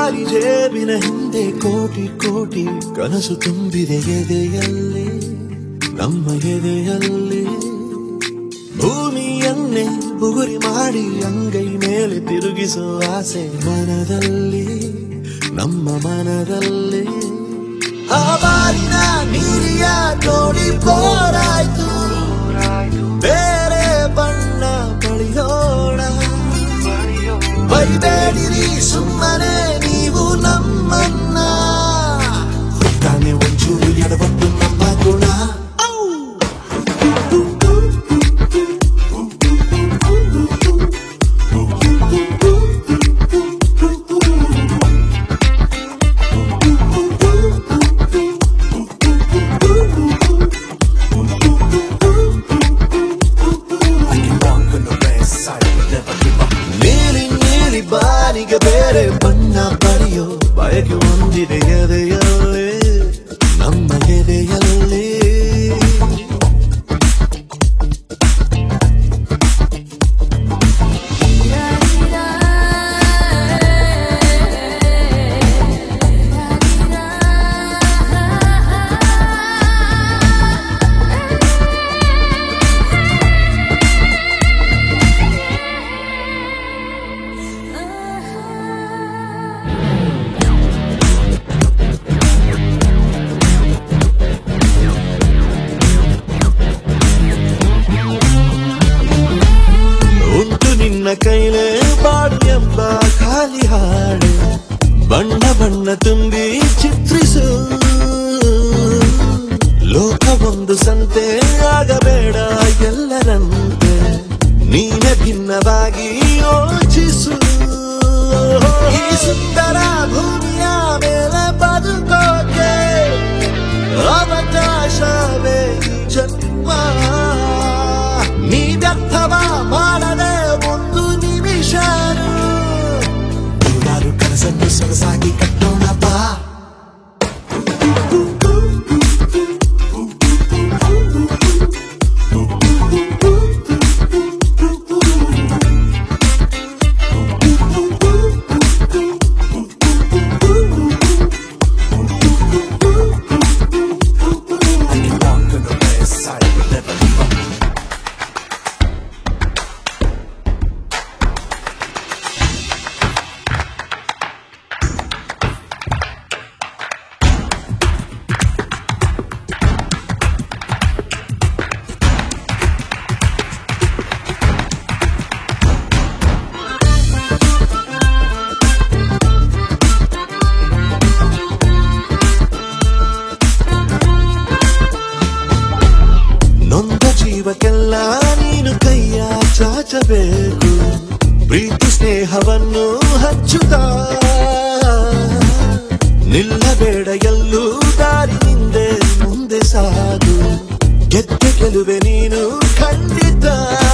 ಖಾಲಿ ಜೇಬಿನ ಹಿಂದೆ ಕೋಟಿ ಕೋಟಿ ಕನಸು ತುಂಬಿದೆ ಎದೆಯಲ್ಲಿ ನಮ್ಮ ಎದೆಯಲ್ಲಿ ಭೂಮಿಯನ್ನೇ ಬುಗುರಿ ಮಾಡಿ ಅಂಗೈ ಮೇಲೆ ತಿರುಗಿಸುವ ಆಸೆ ಮನದಲ್ಲಿ ನಮ್ಮ ಮನದಲ್ಲಿ ಆ ಬಾರಿನ ನೀರಿಯ ನೋಡಿ ಬೋರಾಯ್ತು ಬೇರೆ ಬಣ್ಣ ಬಳಿಯೋಣ ಬೈಬೇಡಿರಿ ಸುಮ್ಮನೆ ನೀವು ನಮ್ಮನ್ನ ತಾನೆ ಒಂಚೂರು ಎಡವಟ್ಟು ನಮ್ಮ ಗುಣ ಬಾನಿಗೆ ಬೇರೆ ಬಣ್ಣ ಬರೆಯೋ ಬಯಕೆ ಹೊಂದಿದೆ ಎದೆಯಲ್ಲಿ ನಮ್ಮ ಎದೆಯಲ್ಲಿ ನಿನ್ನ ಕೈಲೇ ಬಾಡು ಎಂಬ ಖಾಲಿ ಹಾಡು ಬಣ್ಣ ಬಣ್ಣ ತುಂಬಿ ಚಿತ್ರಿಸು ಲೋಕವೊಂದು ಸಂತೆ ಆಗಬೇಡ ಎಲ್ಲರಂತೆ ನೀನೆ ಭಿನ್ನವಾಗಿ ಯೋಚಿಸು ಈ ಸುಂದರ ಭೂಮಿಯ ಮೇಲೆ ಬದುಕೋಕೆ ಅವಕಾಶವೇ ಈ ಜನ್ಮ ನೀ ವ್ಯರ್ಥವ ಮಾಡದೆ ಒಂದು ನಿಮಿಷ ನೂರಾರು ಕನಸನ್ನು ಸೊಗಸಾಗಿ ಕಟ್ಟೋಣ ಬಾ ಜೀವಕ್ಕೆಲ್ಲ ನೀನು ಕೈಯ ಚಾಚಬೇಕು ಪ್ರೀತಿ ಸ್ನೇಹವನ್ನು ಹಚ್ಚುತ್ತಾ ನಿಲ್ಲಬೇಡ ಎಲ್ಲೂ ದಾರಿ ಹಿಂದೆ ಮುಂದೆ ಸಾಗು ಗೆದ್ದೆ ಗೆಲುವೆ ನೀನು ಖಂಡಿತ